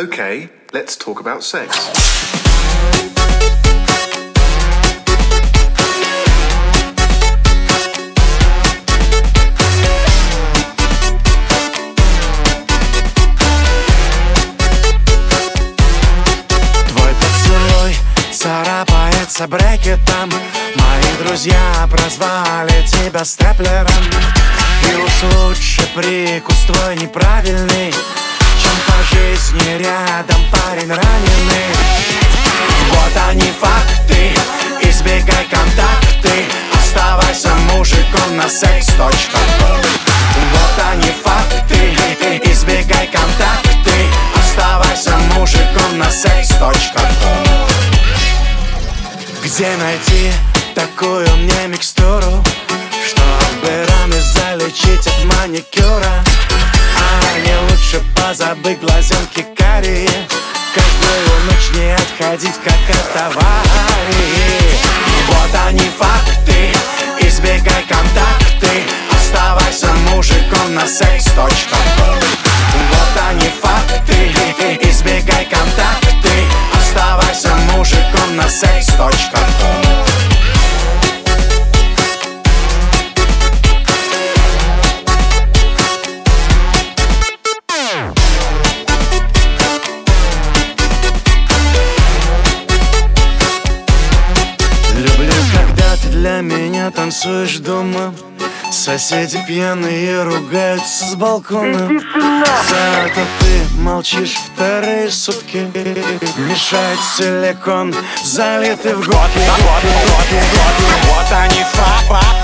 Okay, let's talk about sex. Твой поцелуй царапается брекетом. Мои друзья прозвали тебя степлером. И уж лучше прикус твой неправильный, чем по жизни рядом парень раненый. Вот они факты, избегай контакты, оставайся мужиком на sex.com. Вот они факты, избегай контакты, оставайся мужиком на sex.com. Где найти такую мне микстуру, чтобы раны залечить от маникюра? А не лучше позабыть глазенки карие, каждую ночь не отходить как от аварии. Вот они факты, избегай контакты, оставайся мужиком на sex.com. Вот они факты, избегай контакты, оставайся мужиком на sex.com. Люблю, когда ты для меня танцуешь дома. Соседи пьяные ругаются с балкона. Зато ты молчишь вторые сутки. Мешает силикон, залитый в гоки. Вот они факты.